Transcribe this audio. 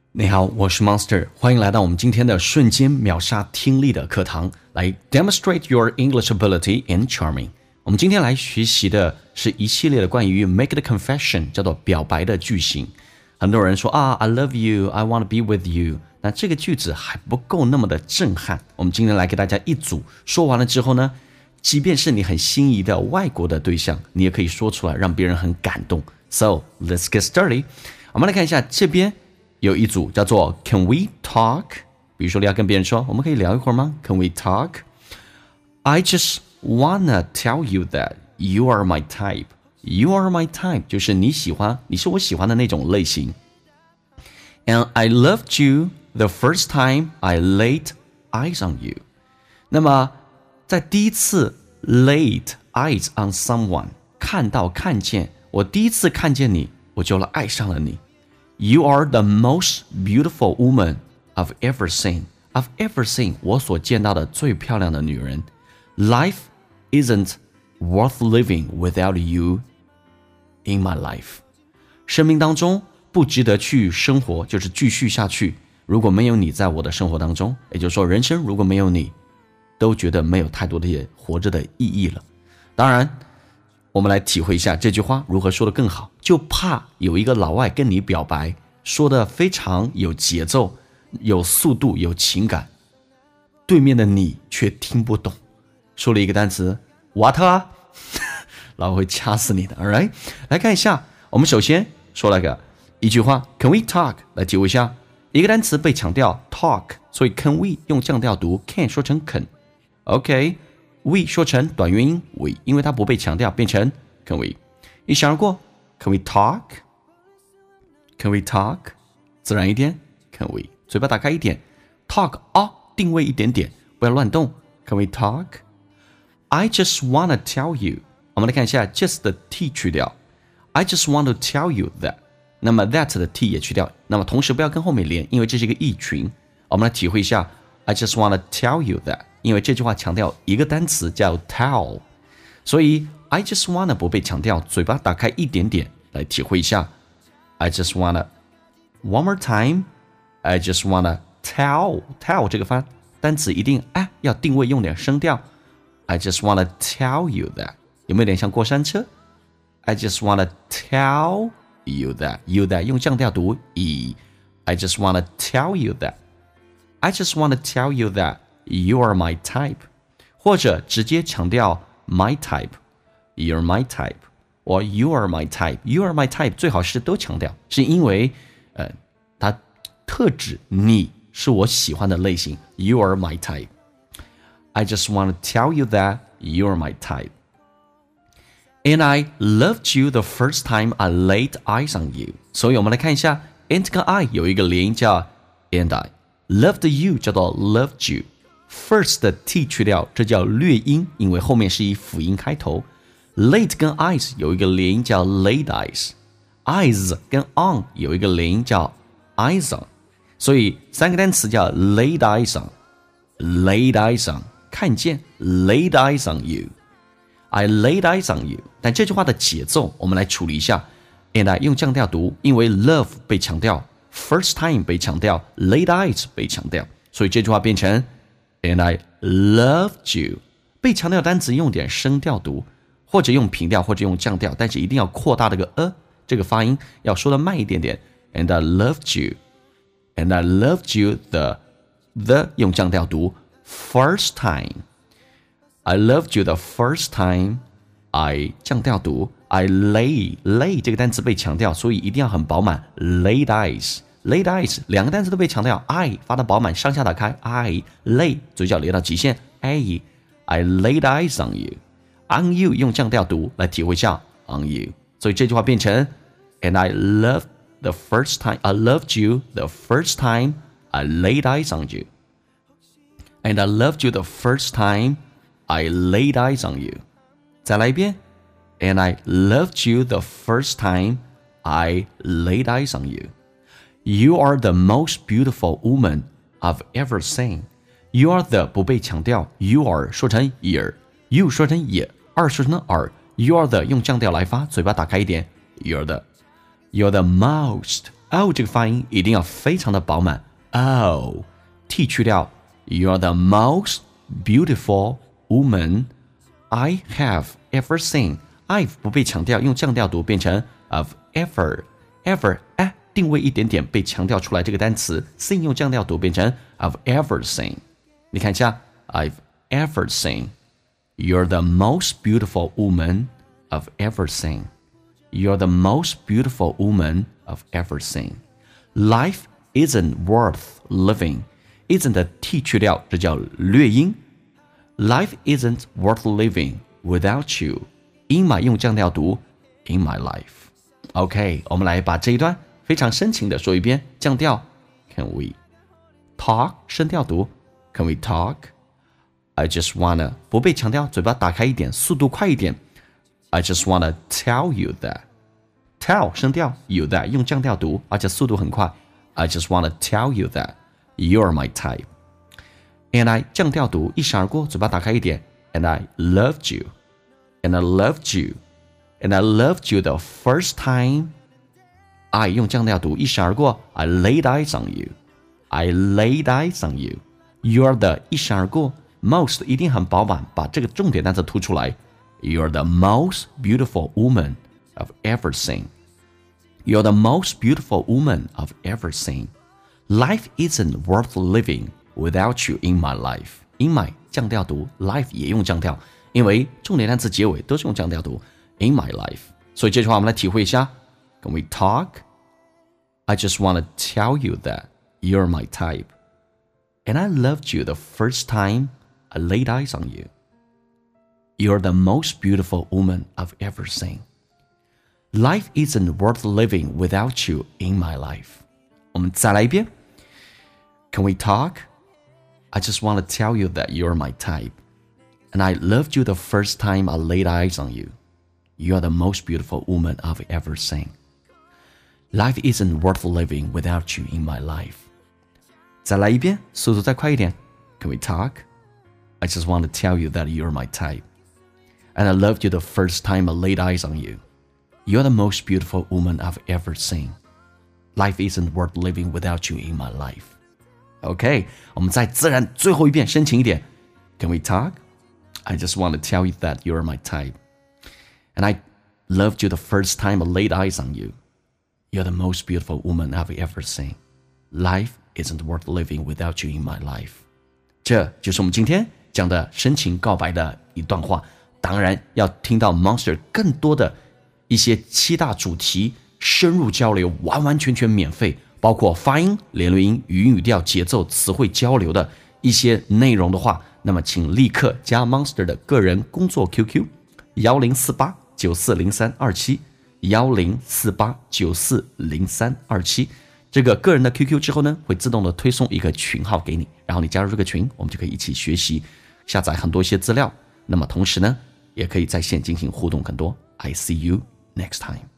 你好，我是 Monster， 欢迎来到我们今天的瞬间秒杀听力的课堂，来 demonstrate your English ability in charming。我们今天来学习的是一系列的关于 make the confession， 叫做表白的句型。很多人说I love you, I want to be with you， 那这个句子还不够那么的震撼。我们今天来给大家一组，说完了之后呢，即便是你很心仪的外国的对象，你也可以说出来，让别人很感动。So let's get started。我们来看一下这边。有一组叫做 Can we talk？ 比如说你要跟别人说，我们可以聊一会儿吗？ Can we talk? I just wanna tell you that you are my type. You are my type 就是你是我喜欢的那种类型。And I loved you the first time I laid eyes on you. 那么在第一次 laid eyes on someone 看见，我第一次看见你，我就爱上了你。You are the most beautiful woman I've ever seen. I've ever seen 我所见到的最漂亮的女人。Life isn't worth living without you in my life. 生命当中不值得去生活，就是继续下去。如果没有你在我的生活当中，也就是说，人生如果没有你，都觉得没有太多的活着的意义了。当然。我们来体会一下这句话如何说得更好，就怕有一个老外跟你表白，说得非常有节奏、有速度、有情感，对面的你却听不懂，说了一个单词 what 啊，老外会掐死你的。Alright， 来看一下，我们首先说了一句话 Can we talk？ 来体会一下，一个单词被强调 talk， 所以 Can we 用降调读 ，Can 说成肯 ，OK。We 说成短元音 we， 因为它不被强调，变成 Can we。一闪而过 Can we talk？ Can we talk？ 自然一点 Can we？ 嘴巴打开一点 Talk 定位一点点，不要乱动 Can we talk？ I just wanna tell you。 我们来看一下 just 的 t 去掉 I just want to tell you that。 那么 that 的 t 也去掉，那么同时不要跟后面连，因为这是一个意群。我们来体会一下 I just wanna tell you that，因为这句话强调一个单词叫 tell， 所以 I just wanna 不被强调，嘴巴打开一点点来体会一下 I just wanna one more time I just wanna tell 这个单词一定要定位用点声调 I just wanna tell you that， 有没有点像过山车 I just wanna tell you that you that 用降调读 I just wanna tell you that I just wanna tell you that You are my type， 或者直接强调 my type， You're my type， 或 You are my type， You are my type 最好是都强调，是因为它特指你是我喜欢的类型 You are my type I just want to tell you that you are my type And I loved you the first time I laid eyes on you。 所以我们来看一下 and 跟 I 有一个连音叫 and I loved you 叫做 loved you First 的 t 去掉，这叫略音，因为后面是以辅音开头。Laid 跟 eyes 有一个连音叫 laid eyes，eyes 跟 on 有一个连音叫 eyes on， 所以三个单词叫 laid eyes on，laid eyes on 看见 laid eyes on you，I laid eyes on you。但这句话的节奏我们来处理一下 ，and I 用降调读，因为 love 被强调 ，first time 被强调 ，laid eyes 被强调，所以这句话变成。And I loved you 被强调单词用点声调读，或者用平调，或者用降调，但是一定要扩大这个发音，要说的慢一点点。And I loved you And I loved you the 用降调读 first time I loved you the first time I 降调读 I lay 这个单词被强调，所以一定要很饱满 laid eyes，两个单词都被强调 I 发的饱满，上下打开 I lay 嘴角咧到极限 I laid eyes on you On you 用降调读来体会一下 On you， 所以这句话变成 And I loved the first time I loved you the first time I laid eyes on you And I loved you the first time I laid eyes on you。 再来一遍 And I loved you the first time I laid eyes on you。You are the most beautiful woman I've ever seen. You are the 不被强调 You are 说成 ear You 说成也 are 说成耳 You are the 用降调来发，嘴巴打开一点 You're the most 哦这个发音一定要非常的饱满。哦 T 去掉 You're the most beautiful woman I have ever seen. I've 不被强调，用降调读变成 of ever. Ever 定位一点点被强调出来这个单词 seen 用降调读变成 of ever seen. 你看一下 I've ever seen. You're the most beautiful woman I've ever seen. You're the most beautiful woman I've ever seen. Life isn't worth living. Isn't 的 t 去掉，这叫略音。Life isn't worth living without you. In my 用降调读 in my life. OK, 我们来把这一段非常深情的说一遍，降调。Can we talk? 升调读 Can we talk? I just wanna 不被强调，嘴巴打开一点，速度快一点。I just wanna tell you that. Tell 升调 you that 用降调读，而且速度很快。I just wanna tell you that you're my type. And I 降调读，一闪而过，嘴巴打开一点。And I loved you. And I loved you. And I loved you the first time. I 用降调读，一闪而过。I laid eyes on you. I laid eyes on you. You're the 一闪而过。Most 一定很饱满，把这个重点单词突出来。You're the most beautiful woman I've ever seen. You're the most beautiful woman I've ever seen. Life isn't worth living without you in my life. In my 降调读 life 也用降调，因为重点单词结尾都是用降调读 in my life. 所以这句话我们来体会一下。Can we talk? I just want to tell you that you're my type. And I loved you the first time I laid eyes on you. You're the most beautiful woman I've ever seen. Life isn't worth living without you in my life. 我们再来一遍。Can we talk? I just want to tell you that you're my type. And I loved you the first time I laid eyes on you. You're the most beautiful woman I've ever seen. Life isn't worth living without you in my life. 再来一遍，速度再快一点。Can we talk? I just want to tell you that you're my type. And I loved you the first time I laid eyes on you. You're the most beautiful woman I've ever seen. Life isn't worth living without you in my life. OK, 我们再自然最后一遍，深情一点。Can we talk? I just want to tell you that you're my type. And I loved you the first time I laid eyes on you. You're the most beautiful woman I've ever seen. Life isn't worth living without you in my life. 这就是我们今天讲的深情告白的一段话。当然要听到 Monster 更多的一些7大主题深入交流，完完全全免费，包括发音、连络音、语音语调、节奏、词汇交流的一些内容的话，那么请立刻加 Monster 的个人工作 QQ 1048940327 1048940327，这个个人的 QQ 之后呢，会自动的推送一个群号给你，然后你加入这个群，我们就可以一起学习，下载很多一些资料。那么同时呢，也可以在线进行互动更多。I see you next time.